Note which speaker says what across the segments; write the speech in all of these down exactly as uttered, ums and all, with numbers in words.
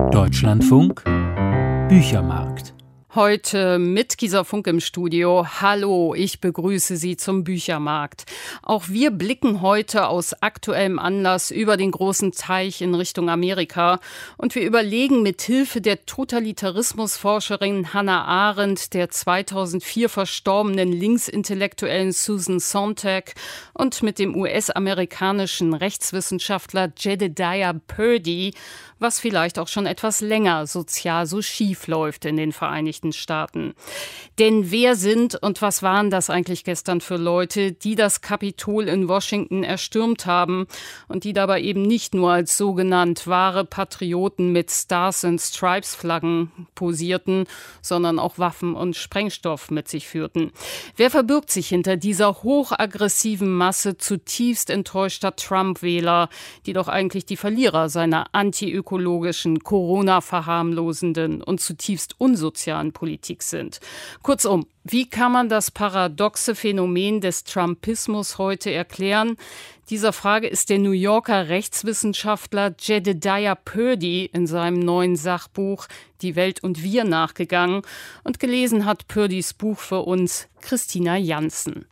Speaker 1: Deutschlandfunk Büchermarkt.
Speaker 2: Heute mit Gisa Funk im Studio. Hallo, ich begrüße Sie zum Büchermarkt. Auch wir blicken heute aus aktuellem Anlass über den großen Teich in Richtung Amerika und wir überlegen mit Hilfe der Totalitarismusforscherin Hannah Arendt, der zweitausendvier verstorbenen Linksintellektuellen Susan Sontag und mit dem U S-amerikanischen Rechtswissenschaftler Jedediah Purdy, was vielleicht auch schon etwas länger sozial so schief läuft in den Vereinigten Staaten. Denn wer sind und was waren das eigentlich gestern für Leute, die das Kapitol in Washington erstürmt haben und die dabei eben nicht nur als sogenannt wahre Patrioten mit Stars and Stripes Flaggen posierten, sondern auch Waffen und Sprengstoff mit sich führten. Wer verbirgt sich hinter dieser hochaggressiven Masse zutiefst enttäuschter Trump-Wähler, die doch eigentlich die Verlierer seiner antiökologischen ökologischen, Corona-verharmlosenden und zutiefst unsozialen Politik sind. Kurzum, wie kann man das paradoxe Phänomen des Trumpismus heute erklären? Dieser Frage ist der New Yorker Rechtswissenschaftler Jedediah Purdy in seinem neuen Sachbuch Die Welt und wir nachgegangen und gelesen hat Purdys Buch für uns Christina Jansen.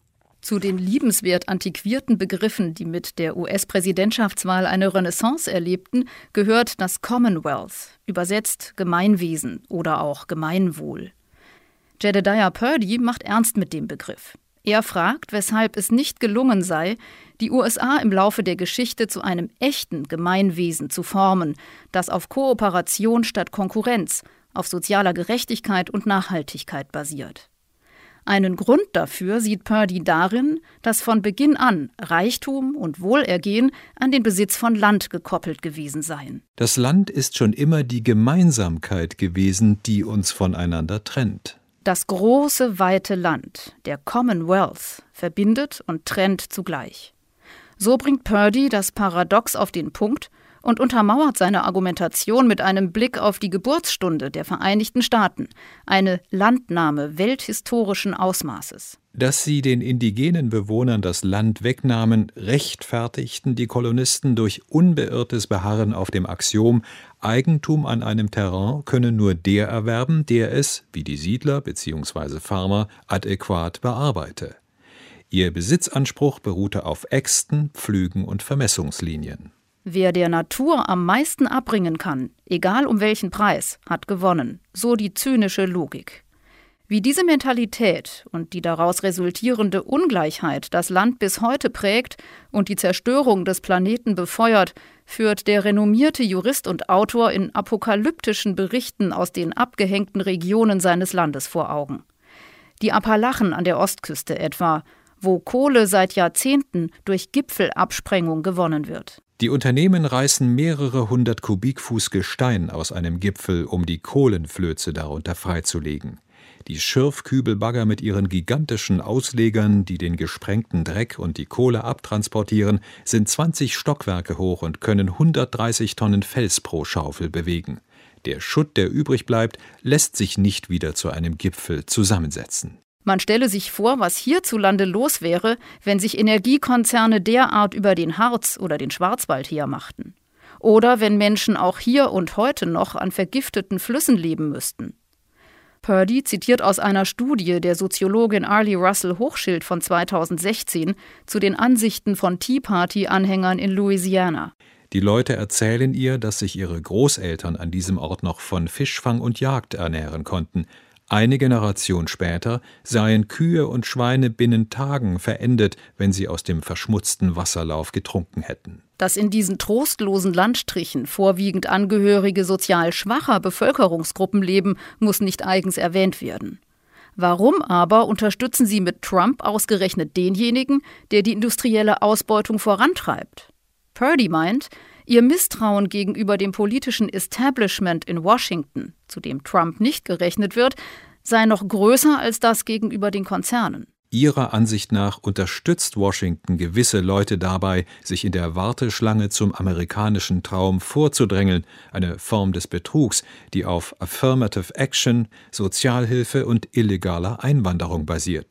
Speaker 3: Zu den liebenswert antiquierten Begriffen, die mit der U S-Präsidentschaftswahl eine Renaissance erlebten, gehört das Commonwealth, übersetzt Gemeinwesen oder auch Gemeinwohl. Jedediah Purdy macht ernst mit dem Begriff. Er fragt, weshalb es nicht gelungen sei, die U S A im Laufe der Geschichte zu einem echten Gemeinwesen zu formen, das auf Kooperation statt Konkurrenz, auf sozialer Gerechtigkeit und Nachhaltigkeit basiert. Einen Grund dafür sieht Purdy darin, dass von Beginn an Reichtum und Wohlergehen an den Besitz von Land gekoppelt gewesen seien.
Speaker 4: Das Land ist schon immer die Gemeinsamkeit gewesen, die uns voneinander trennt.
Speaker 3: Das große, weite Land, der Commonwealth, verbindet und trennt zugleich. So bringt Purdy das Paradox auf den Punkt und untermauert seine Argumentation mit einem Blick auf die Geburtsstunde der Vereinigten Staaten, eine Landnahme welthistorischen Ausmaßes.
Speaker 4: Dass sie den indigenen Bewohnern das Land wegnahmen, rechtfertigten die Kolonisten durch unbeirrtes Beharren auf dem Axiom, Eigentum an einem Terrain könne nur der erwerben, der es, wie die Siedler bzw. Farmer, adäquat bearbeite. Ihr Besitzanspruch beruhte auf Äxten, Pflügen und Vermessungslinien.
Speaker 3: Wer der Natur am meisten abbringen kann, egal um welchen Preis, hat gewonnen, so die zynische Logik. Wie diese Mentalität und die daraus resultierende Ungleichheit das Land bis heute prägt und die Zerstörung des Planeten befeuert, führt der renommierte Jurist und Autor in apokalyptischen Berichten aus den abgehängten Regionen seines Landes vor Augen. Die Appalachen an der Ostküste etwa, wo Kohle seit Jahrzehnten durch Gipfelabsprengung gewonnen wird.
Speaker 4: Die Unternehmen reißen mehrere hundert Kubikfuß Gestein aus einem Gipfel, um die Kohlenflöze darunter freizulegen. Die Schürfkübelbagger mit ihren gigantischen Auslegern, die den gesprengten Dreck und die Kohle abtransportieren, sind zwanzig Stockwerke hoch und können hundertdreißig Tonnen Fels pro Schaufel bewegen. Der Schutt, der übrig bleibt, lässt sich nicht wieder zu einem Gipfel zusammensetzen.
Speaker 3: Man stelle sich vor, was hierzulande los wäre, wenn sich Energiekonzerne derart über den Harz oder den Schwarzwald hermachten. Oder wenn Menschen auch hier und heute noch an vergifteten Flüssen leben müssten. Purdy zitiert aus einer Studie der Soziologin Arlie Russell Hochschild von zweitausendsechzehn zu den Ansichten von Tea Party-Anhängern in Louisiana.
Speaker 4: Die Leute erzählen ihr, dass sich ihre Großeltern an diesem Ort noch von Fischfang und Jagd ernähren konnten. Eine Generation später seien Kühe und Schweine binnen Tagen verendet, wenn sie aus dem verschmutzten Wasserlauf getrunken hätten.
Speaker 3: Dass in diesen trostlosen Landstrichen vorwiegend Angehörige sozial schwacher Bevölkerungsgruppen leben, muss nicht eigens erwähnt werden. Warum aber unterstützen sie mit Trump ausgerechnet denjenigen, der die industrielle Ausbeutung vorantreibt? Purdy meint, ihr Misstrauen gegenüber dem politischen Establishment in Washington, zu dem Trump nicht gerechnet wird, sei noch größer als das gegenüber den Konzernen.
Speaker 4: Ihrer Ansicht nach unterstützt Washington gewisse Leute dabei, sich in der Warteschlange zum amerikanischen Traum vorzudrängeln, eine Form des Betrugs, die auf Affirmative Action, Sozialhilfe und illegaler Einwanderung basiert.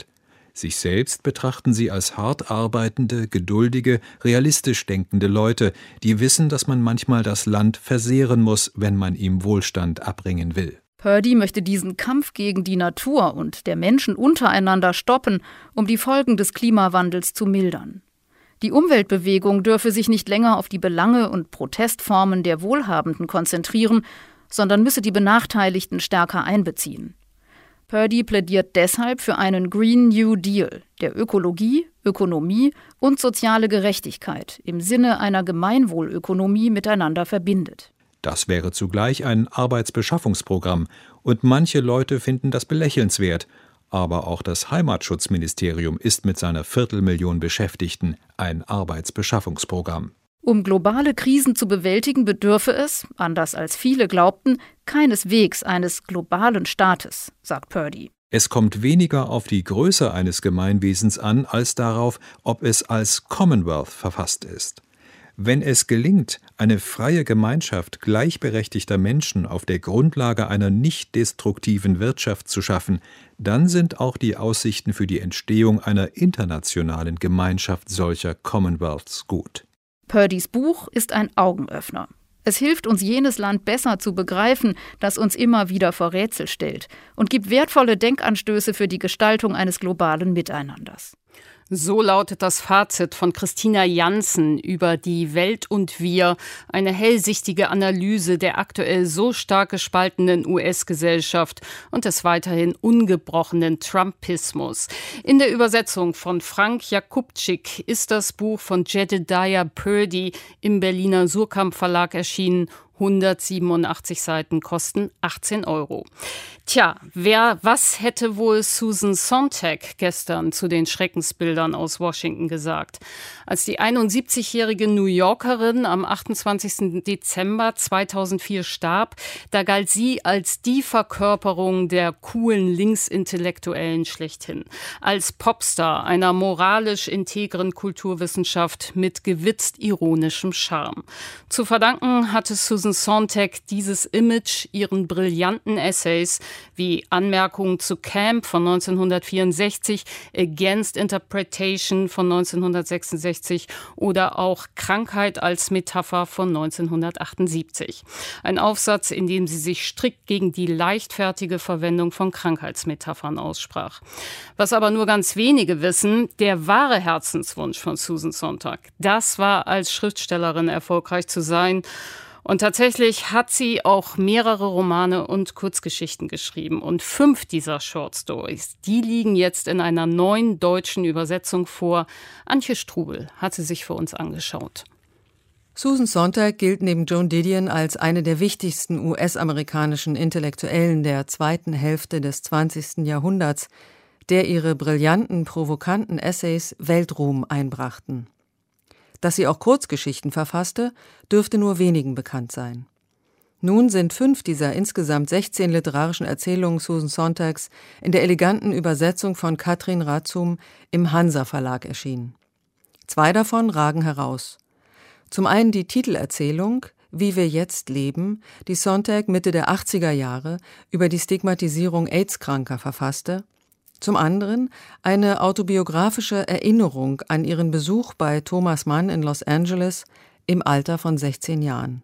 Speaker 4: Sich selbst betrachten sie als hart arbeitende, geduldige, realistisch denkende Leute, die wissen, dass man manchmal das Land versehren muss, wenn man ihm Wohlstand abbringen will.
Speaker 3: Purdy möchte diesen Kampf gegen die Natur und der Menschen untereinander stoppen, um die Folgen des Klimawandels zu mildern. Die Umweltbewegung dürfe sich nicht länger auf die Belange und Protestformen der Wohlhabenden konzentrieren, sondern müsse die Benachteiligten stärker einbeziehen. Purdy plädiert deshalb für einen Green New Deal, der Ökologie, Ökonomie und soziale Gerechtigkeit im Sinne einer Gemeinwohlökonomie miteinander verbindet.
Speaker 4: Das wäre zugleich ein Arbeitsbeschaffungsprogramm, und manche Leute finden das belächelnswert. Aber auch das Heimatschutzministerium ist mit seiner Viertelmillion Beschäftigten ein Arbeitsbeschaffungsprogramm.
Speaker 3: Um globale Krisen zu bewältigen, bedürfe es, anders als viele glaubten, keineswegs eines globalen Staates, sagt Purdy.
Speaker 4: Es kommt weniger auf die Größe eines Gemeinwesens an, als darauf, ob es als Commonwealth verfasst ist. Wenn es gelingt, eine freie Gemeinschaft gleichberechtigter Menschen auf der Grundlage einer nicht destruktiven Wirtschaft zu schaffen, dann sind auch die Aussichten für die Entstehung einer internationalen Gemeinschaft solcher Commonwealths gut.
Speaker 3: Purdys Buch ist ein Augenöffner. Es hilft uns, jenes Land besser zu begreifen, das uns immer wieder vor Rätsel stellt, und gibt wertvolle Denkanstöße für die Gestaltung eines globalen Miteinanders.
Speaker 2: So lautet das Fazit von Christina Jansen über Die Welt und wir, eine hellsichtige Analyse der aktuell so stark gespaltenen U S-Gesellschaft und des weiterhin ungebrochenen Trumpismus. In der Übersetzung von Frank Jakubczyk ist das Buch von Jedediah Purdy im Berliner Suhrkamp Verlag erschienen. hundertsiebenundachtzig Seiten kosten achtzehn Euro. Tja, wer, was hätte wohl Susan Sontag gestern zu den Schreckensbildern aus Washington gesagt? Als die einundsiebzigjährige New Yorkerin am achtundzwanzigsten Dezember zweitausendvier starb, da galt sie als die Verkörperung der coolen Linksintellektuellen schlechthin. Als Popstar einer moralisch integren Kulturwissenschaft mit gewitzt ironischem Charme. Zu verdanken hatte Susan Sontag dieses Image ihren brillanten Essays wie Anmerkungen zu Camp von neunzehnhundertvierundsechzig, Against Interpretation von neunzehnhundertsechsundsechzig oder auch Krankheit als Metapher von neunzehnhundertachtundsiebzig. Ein Aufsatz, in dem sie sich strikt gegen die leichtfertige Verwendung von Krankheitsmetaphern aussprach. Was aber nur ganz wenige wissen, der wahre Herzenswunsch von Susan Sontag, das war, als Schriftstellerin erfolgreich zu sein. Und tatsächlich hat sie auch mehrere Romane und Kurzgeschichten geschrieben. Und fünf dieser Short Stories, die liegen jetzt in einer neuen deutschen Übersetzung vor. Antje Strubel hat sie sich für uns angeschaut.
Speaker 5: Susan Sontag gilt neben Joan Didion als eine der wichtigsten U S-amerikanischen Intellektuellen der zweiten Hälfte des zwanzigsten Jahrhunderts, der ihre brillanten, provokanten Essays Weltruhm einbrachten. Dass sie auch Kurzgeschichten verfasste, dürfte nur wenigen bekannt sein. Nun sind fünf dieser insgesamt sechzehn literarischen Erzählungen Susan Sontags in der eleganten Übersetzung von Katrin Razum im Hansa Verlag erschienen. Zwei davon ragen heraus. Zum einen die Titelerzählung »Wie wir jetzt leben«, die Sontag Mitte der achtziger Jahre über die Stigmatisierung AIDS-Kranker verfasste. Zum anderen eine autobiografische Erinnerung an ihren Besuch bei Thomas Mann in Los Angeles im Alter von sechzehn Jahren.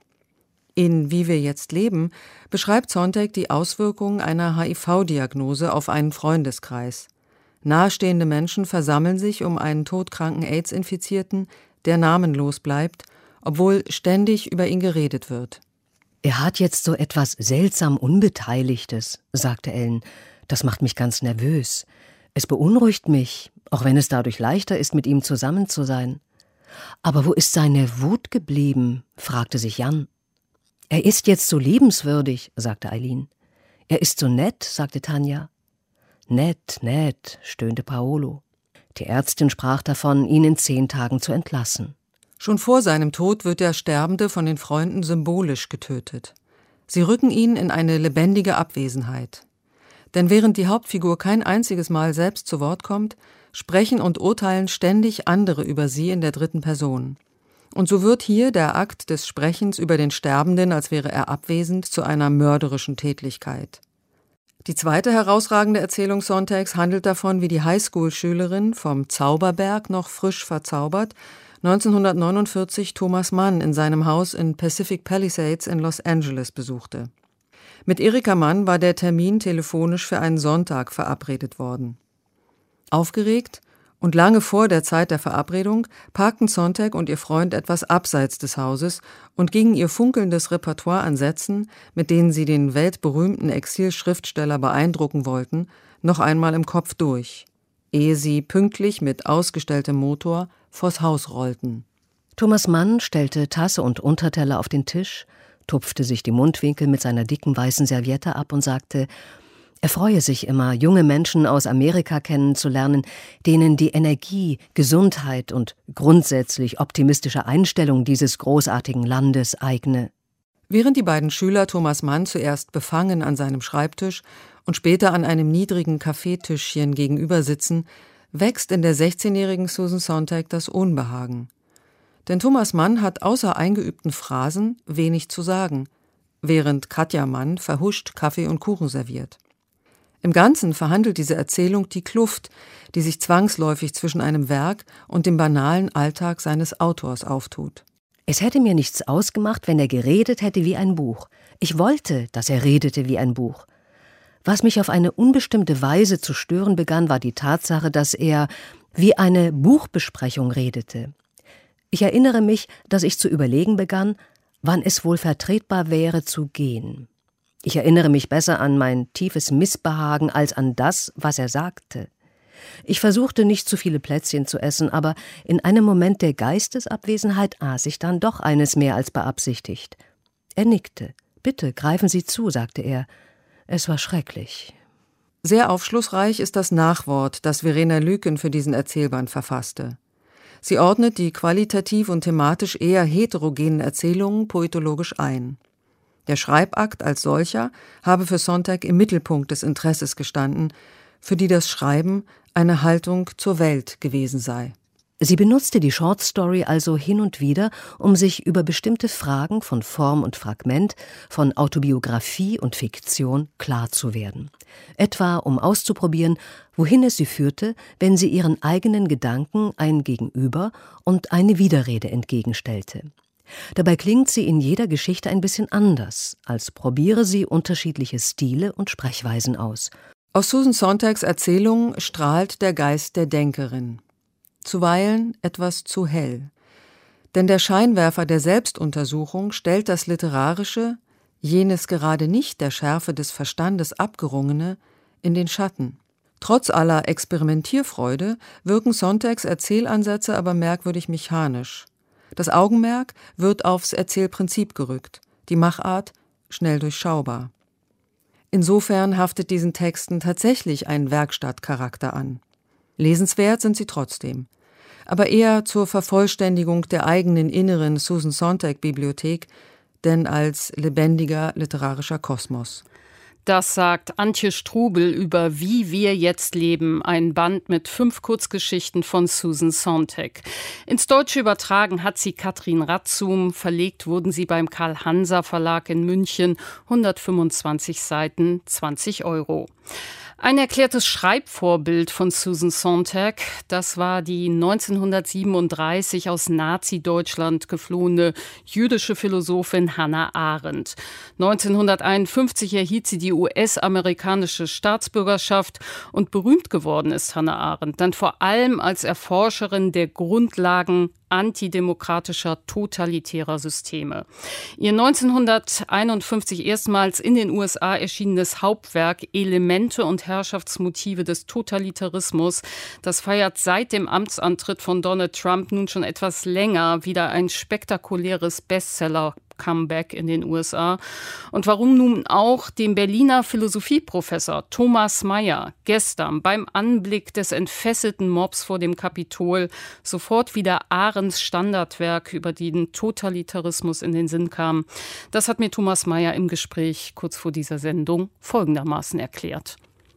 Speaker 5: In »Wie wir jetzt leben« beschreibt Sontag die Auswirkungen einer H I V-Diagnose auf einen Freundeskreis. Nahestehende Menschen versammeln sich um einen todkranken AIDS-Infizierten, der namenlos bleibt, obwohl ständig über ihn geredet wird.
Speaker 6: »Er hat jetzt so etwas seltsam Unbeteiligtes«, sagte Ellen. »Das macht mich ganz nervös. Es beunruhigt mich, auch wenn es dadurch leichter ist, mit ihm zusammen zu sein.« »Aber wo ist seine Wut geblieben?« fragte sich Jan. »Er ist jetzt so liebenswürdig«, sagte Eileen. »Er ist so nett«, sagte Tanja. »Nett, nett«, stöhnte Paolo. Die Ärztin sprach davon, ihn in zehn Tagen zu entlassen.
Speaker 5: Schon vor seinem Tod wird der Sterbende von den Freunden symbolisch getötet. Sie rücken ihn in eine lebendige Abwesenheit. Denn während die Hauptfigur kein einziges Mal selbst zu Wort kommt, sprechen und urteilen ständig andere über sie in der dritten Person. Und so wird hier der Akt des Sprechens über den Sterbenden, als wäre er abwesend, zu einer mörderischen Tätlichkeit. Die zweite herausragende Erzählung Sontags handelt davon, wie die Highschool-Schülerin vom Zauberberg noch frisch verzaubert neunzehnhundertneunundvierzig Thomas Mann in seinem Haus in Pacific Palisades in Los Angeles besuchte. Mit Erika Mann war der Termin telefonisch für einen Sonntag verabredet worden. Aufgeregt und lange vor der Zeit der Verabredung parkten Sontag und ihr Freund etwas abseits des Hauses und gingen ihr funkelndes Repertoire an Sätzen, mit denen sie den weltberühmten Exilschriftsteller beeindrucken wollten, noch einmal im Kopf durch, ehe sie pünktlich mit ausgestelltem Motor vors Haus rollten.
Speaker 6: Thomas Mann stellte Tasse und Unterteller auf den Tisch, tupfte sich die Mundwinkel mit seiner dicken weißen Serviette ab und sagte, er freue sich immer, junge Menschen aus Amerika kennenzulernen, denen die Energie, Gesundheit und grundsätzlich optimistische Einstellung dieses großartigen Landes eigne.
Speaker 5: Während die beiden Schüler Thomas Mann zuerst befangen an seinem Schreibtisch und später an einem niedrigen Kaffeetischchen gegenüber sitzen, wächst in der sechzehnjährigen Susan Sontag das Unbehagen. Denn Thomas Mann hat außer eingeübten Phrasen wenig zu sagen, während Katja Mann verhuscht Kaffee und Kuchen serviert. Im Ganzen verhandelt diese Erzählung die Kluft, die sich zwangsläufig zwischen einem Werk und dem banalen Alltag seines Autors auftut.
Speaker 6: Es hätte mir nichts ausgemacht, wenn er geredet hätte wie ein Buch. Ich wollte, dass er redete wie ein Buch. Was mich auf eine unbestimmte Weise zu stören begann, war die Tatsache, dass er wie eine Buchbesprechung redete. Ich erinnere mich, dass ich zu überlegen begann, wann es wohl vertretbar wäre zu gehen. Ich erinnere mich besser an mein tiefes Missbehagen als an das, was er sagte. Ich versuchte nicht zu viele Plätzchen zu essen, aber in einem Moment der Geistesabwesenheit aß ich dann doch eines mehr als beabsichtigt. Er nickte. »Bitte, greifen Sie zu«, sagte er. Es war schrecklich.
Speaker 5: Sehr aufschlussreich ist das Nachwort, das Verena Lüken für diesen Erzählband verfasste. Sie ordnet die qualitativ und thematisch eher heterogenen Erzählungen poetologisch ein. Der Schreibakt als solcher habe für Sontag im Mittelpunkt des Interesses gestanden, für die das Schreiben eine Haltung zur Welt gewesen sei.
Speaker 6: Sie benutzte die Shortstory also hin und wieder, um sich über bestimmte Fragen von Form und Fragment, von Autobiografie und Fiktion klar zu werden. Etwa um auszuprobieren, wohin es sie führte, wenn sie ihren eigenen Gedanken ein Gegenüber und eine Widerrede entgegenstellte. Dabei klingt sie in jeder Geschichte ein bisschen anders, als probiere sie unterschiedliche Stile und Sprechweisen aus.
Speaker 5: Aus Susan Sontags Erzählung strahlt der Geist der Denkerin. Zuweilen etwas zu hell. Denn der Scheinwerfer der Selbstuntersuchung stellt das Literarische, jenes gerade nicht der Schärfe des Verstandes abgerungene, in den Schatten. Trotz aller Experimentierfreude wirken Sontags Erzählansätze aber merkwürdig mechanisch. Das Augenmerk wird aufs Erzählprinzip gerückt, die Machart schnell durchschaubar. Insofern haftet diesen Texten tatsächlich ein Werkstattcharakter an. Lesenswert sind sie trotzdem, aber eher zur Vervollständigung der eigenen inneren Susan Sontag-Bibliothek, denn als lebendiger literarischer Kosmos.
Speaker 2: Das sagt Antje Strubel über Wie wir jetzt leben, ein Band mit fünf Kurzgeschichten von Susan Sontag. Ins Deutsche übertragen hat sie Katrin Ratzum, verlegt wurden sie beim Karl-Hanser-Verlag in München, hundertfünfundzwanzig Seiten, zwanzig Euro. Ein erklärtes Schreibvorbild von Susan Sontag, das war die neunzehnhundertsiebenunddreißig aus Nazi-Deutschland geflohene jüdische Philosophin Hannah Arendt. neunzehnhunderteinundfünfzig erhielt sie die U S-amerikanische Staatsbürgerschaft und berühmt geworden ist Hannah Arendt dann vor allem als Erforscherin der Grundlagen antidemokratischer, totalitärer Systeme. Ihr neunzehnhunderteinundfünfzig erstmals in den U S A erschienenes Hauptwerk Elemente und Herrschaftsmotive des Totalitarismus, das feiert seit dem Amtsantritt von Donald Trump nun schon etwas länger wieder ein spektakuläres Bestseller Comeback in den U S A. Und warum nun auch dem Berliner Philosophieprofessor Thomas Mayer gestern beim Anblick des entfesselten Mobs vor dem Kapitol sofort wieder Arendts Standardwerk über den Totalitarismus in den Sinn kam, das hat mir Thomas Mayer im Gespräch kurz vor dieser Sendung folgendermaßen erklärt.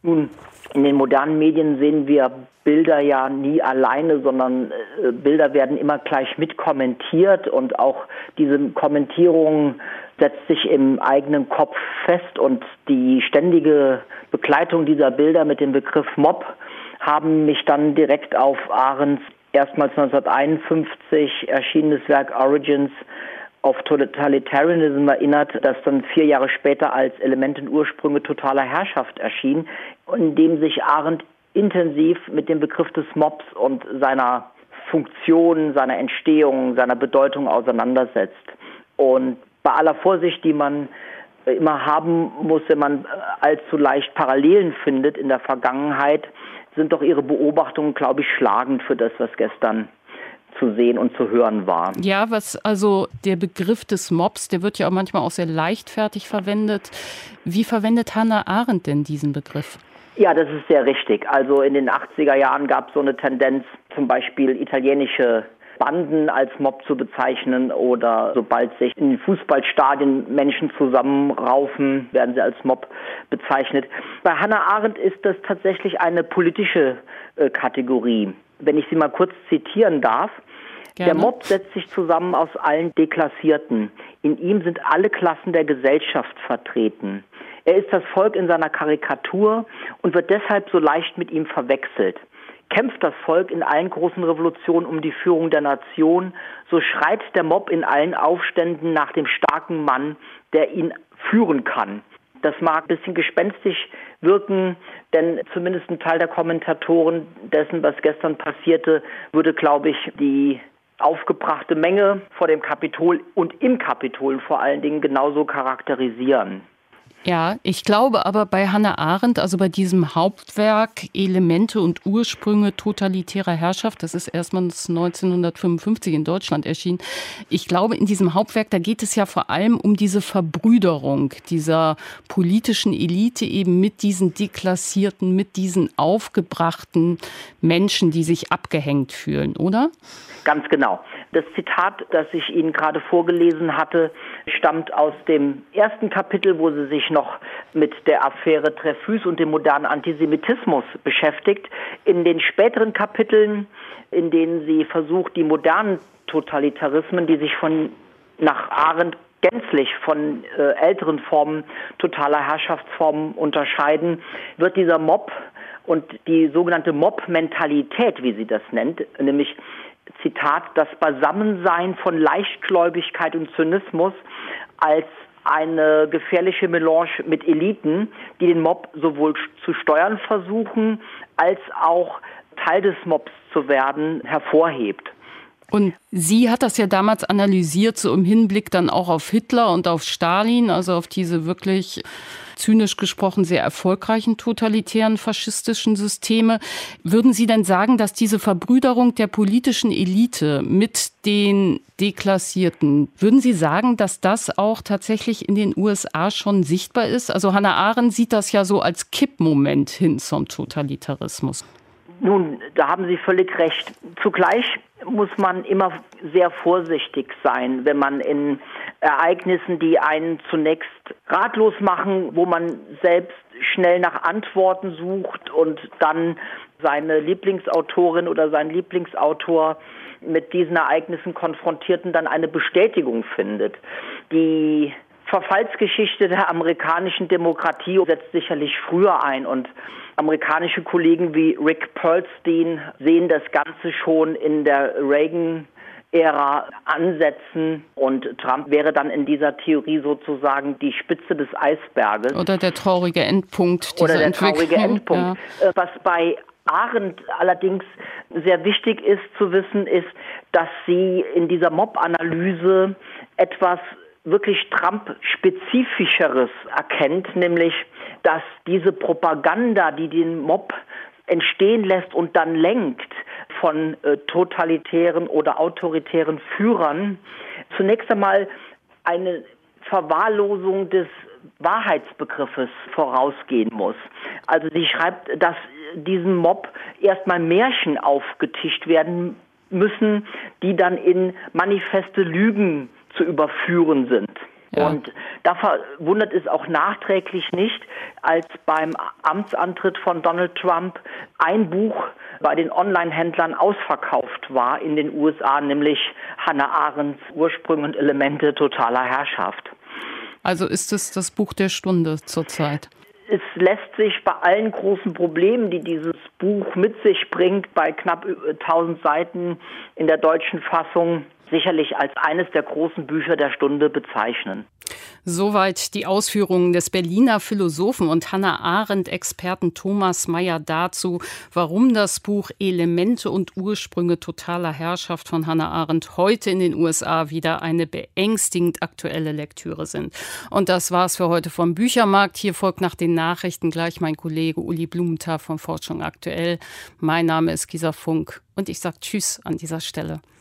Speaker 7: Nun, in den modernen Medien sehen wir Bilder ja nie alleine, sondern äh, Bilder werden immer gleich mit kommentiert und auch diese Kommentierung setzt sich im eigenen Kopf fest und die ständige Begleitung dieser Bilder mit dem Begriff Mob haben mich dann direkt auf Arendts erstmals neunzehnhunderteinundfünfzig erschienenes Werk Origins of Totalitarianism erinnert, das dann vier Jahre später als Elemente und Ursprünge totaler Herrschaft erschien, in dem sich Arendt intensiv mit dem Begriff des Mobs und seiner Funktion, seiner Entstehung, seiner Bedeutung auseinandersetzt. Und bei aller Vorsicht, die man immer haben muss, wenn man allzu leicht Parallelen findet in der Vergangenheit, sind doch ihre Beobachtungen, glaube ich, schlagend für das, was gestern zu sehen und zu hören war.
Speaker 2: Ja, was also der Begriff des Mobs, der wird ja auch manchmal auch sehr leichtfertig verwendet. Wie verwendet Hannah Arendt denn diesen Begriff?
Speaker 7: Ja, das ist sehr richtig. Also in den achtziger Jahren gab es so eine Tendenz, zum Beispiel italienische Banden als Mob zu bezeichnen oder sobald sich in Fußballstadien Menschen zusammenraufen, werden sie als Mob bezeichnet. Bei Hannah Arendt ist das tatsächlich eine politische äh, Kategorie. Wenn ich sie mal kurz zitieren darf. Gerne. Der Mob setzt sich zusammen aus allen Deklassierten. In ihm sind alle Klassen der Gesellschaft vertreten. Er ist das Volk in seiner Karikatur und wird deshalb so leicht mit ihm verwechselt. Kämpft das Volk in allen großen Revolutionen um die Führung der Nation, so schreit der Mob in allen Aufständen nach dem starken Mann, der ihn führen kann. Das mag ein bisschen gespenstisch wirken, denn zumindest ein Teil der Kommentatoren dessen, was gestern passierte, würde, glaube ich, die aufgebrachte Menge vor dem Kapitol und im Kapitol vor allen Dingen genauso charakterisieren.
Speaker 2: Ja, ich glaube aber bei Hannah Arendt, also bei diesem Hauptwerk Elemente und Ursprünge totalitärer Herrschaft, das ist erstmals neunzehnhundertfünfundfünfzig in Deutschland erschienen. Ich glaube, in diesem Hauptwerk, da geht es ja vor allem um diese Verbrüderung dieser politischen Elite eben mit diesen deklassierten, mit diesen aufgebrachten Menschen, die sich abgehängt fühlen, oder?
Speaker 7: Ganz genau. Das Zitat, das ich Ihnen gerade vorgelesen hatte, stammt aus dem ersten Kapitel, wo sie sich noch mit der Affäre Dreyfus und dem modernen Antisemitismus beschäftigt. In den späteren Kapiteln, in denen sie versucht, die modernen Totalitarismen, die sich von nach Arendt gänzlich von äh, älteren Formen totaler Herrschaftsformen unterscheiden, wird dieser Mob und die sogenannte Mob-Mentalität, wie sie das nennt, nämlich Zitat, das Beisammensein von Leichtgläubigkeit und Zynismus als eine gefährliche Melange mit Eliten, die den Mob sowohl zu steuern versuchen, als auch Teil des Mobs zu werden, hervorhebt.
Speaker 2: Und sie hat das ja damals analysiert, so im Hinblick dann auch auf Hitler und auf Stalin, also auf diese wirklich zynisch gesprochen sehr erfolgreichen totalitären faschistischen Systeme. Würden Sie denn sagen, dass diese Verbrüderung der politischen Elite mit den Deklassierten, würden Sie sagen, dass das auch tatsächlich in den U S A schon sichtbar ist? Also Hannah Arendt sieht das ja so als Kippmoment hin zum Totalitarismus.
Speaker 7: Nun, da haben Sie völlig recht. Zugleich muss man immer sehr vorsichtig sein, wenn man in Ereignissen, die einen zunächst ratlos machen, wo man selbst schnell nach Antworten sucht und dann seine Lieblingsautorin oder sein Lieblingsautor mit diesen Ereignissen konfrontiert und dann eine Bestätigung findet. Die Verfallsgeschichte der amerikanischen Demokratie setzt sicherlich früher ein und amerikanische Kollegen wie Rick Perlstein sehen das Ganze schon in der Reagan-Ära ansetzen und Trump wäre dann in dieser Theorie sozusagen die Spitze des Eisberges.
Speaker 2: Oder der traurige Endpunkt dieser
Speaker 7: Oder der
Speaker 2: Entwicklung.
Speaker 7: traurige Endpunkt. Ja. Was bei Arendt allerdings sehr wichtig ist zu wissen, ist, dass sie in dieser Mob-Analyse etwas wirklich Trump-spezifischeres erkennt, nämlich, dass diese Propaganda, die den Mob entstehen lässt und dann lenkt von äh, totalitären oder autoritären Führern, zunächst einmal eine Verwahrlosung des Wahrheitsbegriffes vorausgehen muss. Also sie schreibt, dass diesem Mob erstmal Märchen aufgetischt werden müssen, die dann in manifeste Lügen zu überführen sind.
Speaker 2: Ja.
Speaker 7: Und da verwundert es auch nachträglich nicht, als beim Amtsantritt von Donald Trump ein Buch bei den Online-Händlern ausverkauft war in den U S A, nämlich Hannah Arendts Ursprünge und Elemente totaler Herrschaft.
Speaker 2: Also ist es das Buch der Stunde zurzeit?
Speaker 7: Es lässt sich bei allen großen Problemen, die dieses Buch mit sich bringt, bei knapp tausend Seiten in der deutschen Fassung, sicherlich als eines der großen Bücher der Stunde bezeichnen.
Speaker 2: Soweit die Ausführungen des Berliner Philosophen und Hannah Arendt-Experten Thomas Mayer dazu, warum das Buch Elemente und Ursprünge totaler Herrschaft von Hannah Arendt heute in den U S A wieder eine beängstigend aktuelle Lektüre sind. Und das war's für heute vom Büchermarkt. Hier folgt nach den Nachrichten gleich mein Kollege Uli Blumenthal von Forschung aktuell. Mein Name ist Gisa Funk und ich sage Tschüss an dieser Stelle.